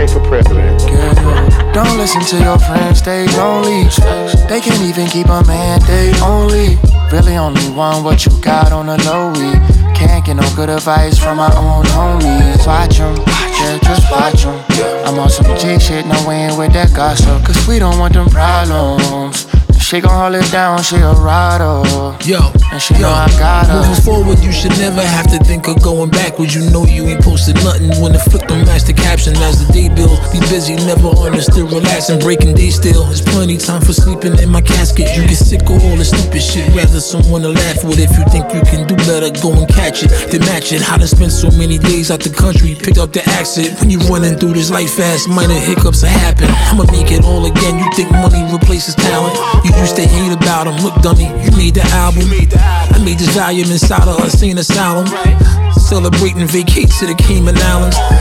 ran for president. Yeah. Don't listen to your friends, stay lonely. They can't even keep a man, they only really only want what you got on the low. Can't get no good advice from my own homies. Watch 'em, yeah, just watch 'em. I'm on some G shit, no way in with that gossip. Cause we don't want them problems. She gon' hold it down, she a rider. Yo, and she know I got her. Moving forward, you should never have to think of going backwards. You know you ain't posted nothing when the flick don't match the caption. As the day builds, be busy, never understood, relaxing, breaking day still. There's plenty time for sleeping in my casket. You get sick of all the stupid shit, rather someone to laugh with. If you think you can do better, go and catch it, then match it. How to spend so many days out the country, picked up the accent. When you running through this life fast, minor hiccups will happen. I'ma make it all again. You think money replaces talent? You used to hate about him, look dummy, you made the album. I made this volume inside of a insane asylum. Celebrating vacates to the Cayman Islands.